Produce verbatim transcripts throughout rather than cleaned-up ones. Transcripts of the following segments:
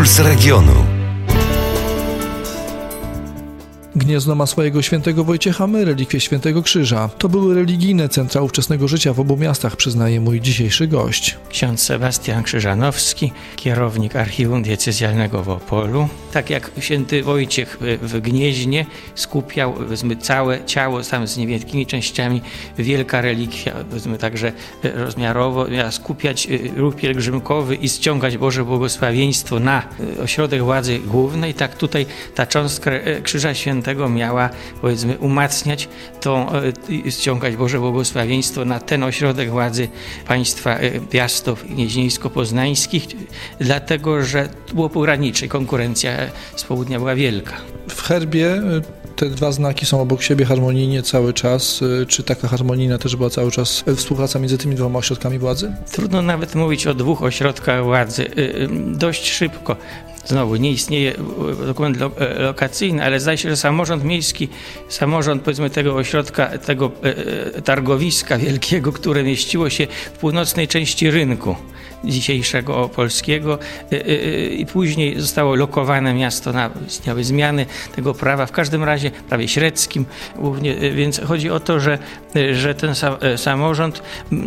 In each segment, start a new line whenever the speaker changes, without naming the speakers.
Puls regionu.
Gniezno ma swojego świętego Wojciecha, my relikwie Świętego Krzyża. To były religijne centra ówczesnego życia w obu miastach, przyznaje mój dzisiejszy gość.
Ksiądz Sebastian Krzyżanowski, kierownik Archiwum Diecezjalnego w Opolu. Tak jak święty Wojciech w Gnieźnie skupiał powiedzmy, całe ciało tam z niewielkimi częściami, wielka relikwia, powiedzmy także rozmiarowo, miała skupiać ruch pielgrzymkowy i ściągać Boże błogosławieństwo na ośrodek władzy głównej, tak tutaj ta cząstka Krzyża Świętego miała, powiedzmy, umacniać tą, ściągać Boże błogosławieństwo na ten ośrodek władzy państwa Piastów gnieźnieńsko-poznańskich, dlatego, że było pogranicze, konkurencja z południa była wielka.
W herbie te dwa znaki są obok siebie harmonijnie cały czas. Czy taka harmonijna też była cały czas współpraca między tymi dwoma ośrodkami władzy?
Trudno nawet mówić o dwóch ośrodkach władzy. Dość szybko. Znowu, nie istnieje dokument lo, lokacyjny, ale zdaje się, że samorząd miejski, samorząd powiedzmy tego ośrodka, tego e, targowiska wielkiego, które mieściło się w północnej części rynku dzisiejszego opolskiego e, e, i później zostało lokowane miasto, na, istniały zmiany tego prawa, w każdym razie prawie średzkim głównie, e, więc chodzi o to, że, e, że ten sa, e, samorząd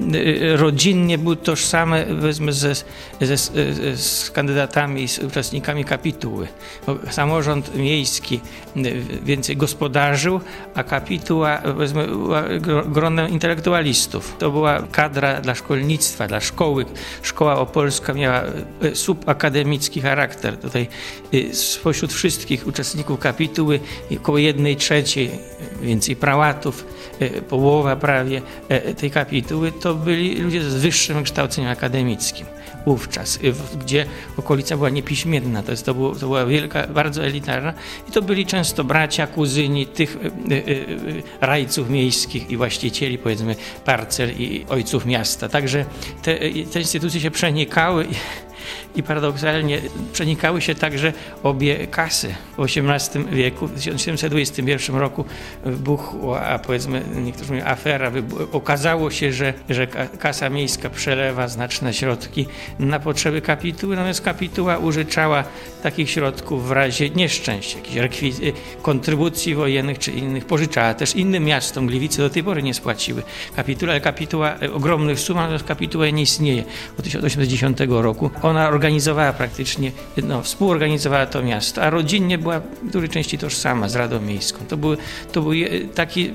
e, rodzinnie był tożsamy powiedzmy ze, ze, z, z kandydatami, z uczestnikami kapituły. Bo samorząd miejski więcej gospodarzył, a kapituła powiedzmy, była gronem intelektualistów. To była kadra dla szkolnictwa, dla szkoły. Szkoła opolska miała subakademicki charakter. Tutaj spośród wszystkich uczestników kapituły około jednej trzeciej, więcej prałatów, połowa prawie tej kapituły to byli ludzie z wyższym kształceniem akademickim. Wówczas, gdzie okolica była niepiśmienna, to, jest, to, było, to była wielka, bardzo elitarna i to byli często bracia, kuzyni tych y, y, y, rajców miejskich i właścicieli, powiedzmy, parcel i ojców miasta. Także te, te instytucje się przenikały i, i paradoksalnie przenikały się także obie kasy. W osiemnastym wieku, w tysiąc siedemset dwudziestym pierwszym roku wybuchła, a powiedzmy, niektórzy mówią afera, okazało się, że, że kasa miejska przelewa znaczne środki na potrzeby kapituły, natomiast kapituła użyczała takich środków w razie nieszczęścia, jakichś rekwizy, kontrybucji wojennych czy innych, pożyczała też innym miastom. Gliwice do tej pory nie spłaciły kapituły, ale kapituła ogromnych sum, natomiast kapituła nie istnieje od tysiąc osiemset dziesiątego roku. Ona organizowała praktycznie, no, współorganizowała to miasto, a rodzinnie była w dużej części tożsama z Radą Miejską. To były, to były taki,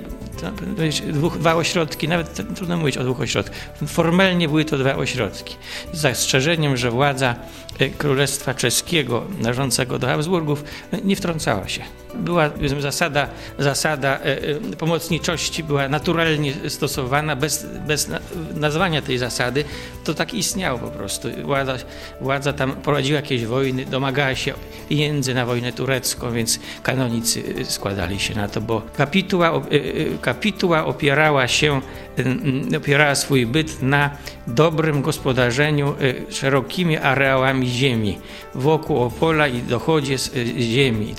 dwóch, dwa ośrodki, nawet trudno mówić o dwóch ośrodkach. Formalnie były to dwa ośrodki. Z zastrzeżeniem, że władza Królestwa Czeskiego należącego do Habsburgów nie wtrącała się. Była zasada, zasada pomocniczości była naturalnie stosowana, bez, bez nazwania tej zasady. To tak istniało po prostu. Władza, władza tam prowadziła jakieś wojny, domagała się pieniędzy na wojnę turecką, więc kanonicy składali się na to, bo kapituła, kapituła opierała się, opierała swój byt na dobrym gospodarzeniu szerokimi areałami ziemi wokół Opola i dochodzie z ziemi.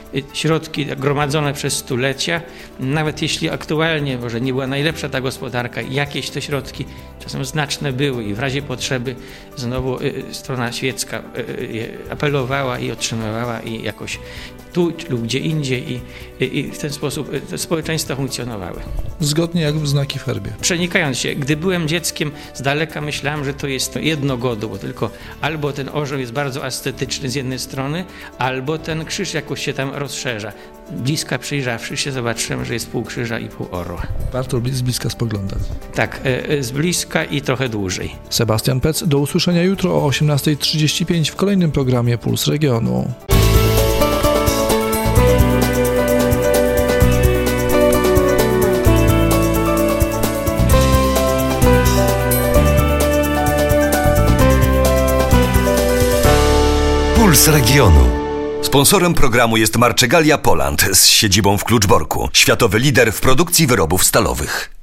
Środki gromadzone przez stulecia, nawet jeśli aktualnie może nie była najlepsza ta gospodarka, jakieś te środki czasem znaczne były i w razie potrzeby znowu strona świecka apelowała i otrzymywała i jakoś tu lub gdzie indziej i, i w ten sposób te społeczeństwa funkcjonowały.
Zgodnie jak znaki w herbie.
Przenikając się, gdy byłem dzieckiem, z daleka myślałem, że to jest jedno godło, bo tylko albo ten orzeł jest bardzo estetyczny z jednej strony, albo ten krzyż jakoś się tam rozszerza. Bliska przyjrzawszy się, zobaczyłem, że jest pół krzyża i pół orła.
Warto z bliska spoglądać.
Tak, z bliska i trochę dłużej.
Sebastian Pec, do usłyszenia jutro o osiemnasta trzydzieści pięć w kolejnym programie Puls Regionu.
Puls regionu. Sponsorem programu jest Marczegalia Poland z siedzibą w Kluczborku, światowy lider w produkcji wyrobów stalowych.